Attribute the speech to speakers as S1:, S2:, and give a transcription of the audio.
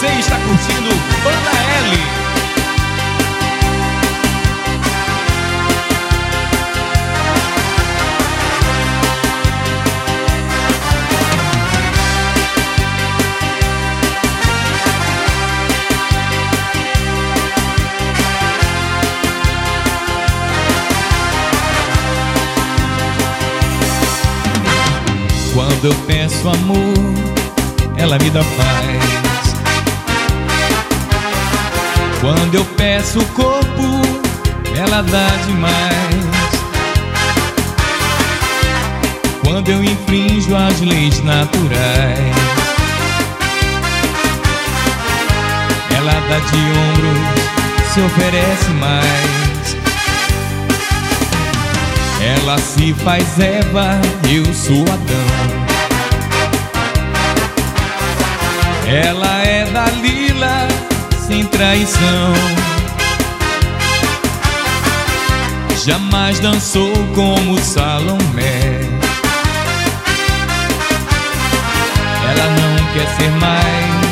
S1: Você está curtindo Banda L. Quando eu peço amor, ela me dá paz. Quando eu peço corpo, ela dá demais. Quando eu infrinjo as leis naturais, ela dá de ombros, se oferece mais. Ela se faz Eva, eu sou Adão. Ela é Dalila, sem traição. Jamais dançou como Salomé. Ela não quer ser mais